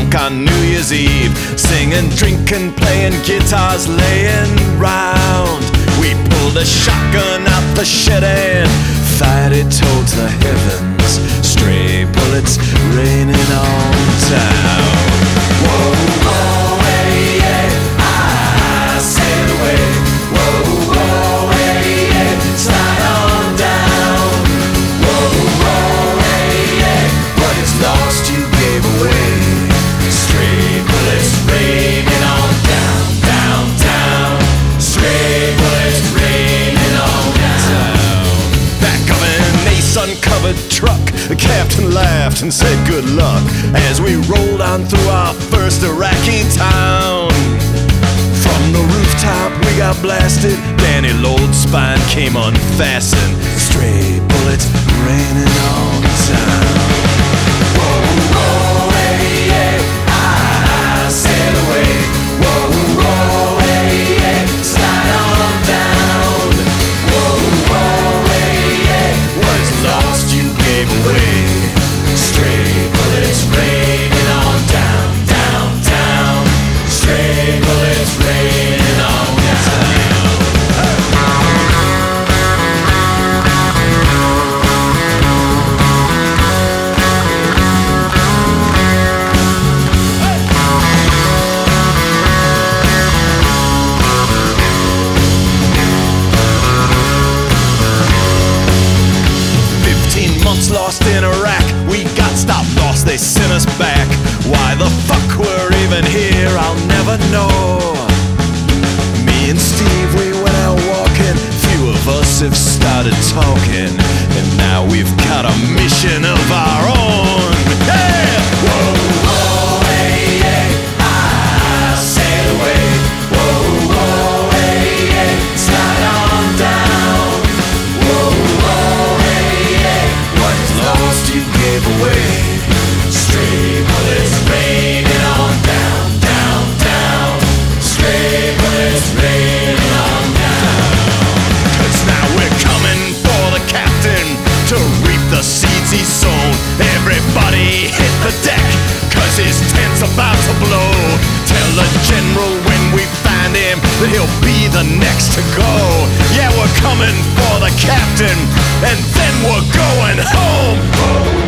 drunk on New Year's Eve, singing, drinking, playing guitars, laying round. We pulled a shotgun out the shed and fired it towards the heavens. Stray bullets raining on town. Whoa, whoa, hey, yeah, I sail away. Whoa, whoa, hey, yeah, slide on down. Whoa, whoa, hey, yeah, what is lost you gave away. Stray bullets raining on down, down, down. Stray bullets raining on down. Back of an Ace uncovered truck, the captain laughed and said good luck as we rolled on through our first Iraqi town. From the rooftop we got blasted, Danny Lloyd's spine came unfastened. Stray bullets raining on town. Whoa, whoa, hey, yeah, I sail away. Whoa, whoa, hey, yeah, slide on down. Whoa, whoa, hey, yeah, what is lost you gave away. Stray bullets raining on down, down, down. Stray bullets raining on down. Lost in Iraq, we got stopped, lost, they sent us back. Why the fuck we're even here, I'll never know. Me and Steve, we went out walking, few of us have started talking, and now we've got a mission of our own. Hey! Whoa, whoa, hey, yeah, I sail away. Whoa, whoa, hey, yeah, slide on down. Whoa, whoa, hey, yeah, what is lost you gave away. Stray bullets raining on down, down, down. Stray bullets raining on down. 'Cause now we're coming for the captain to reap the seeds he's sown. Everybody hit the deck, 'cause his tent's about to blow. Tell the general when we find him that he'll be the next to go. Yeah, we're coming for the captain, and then we're going home.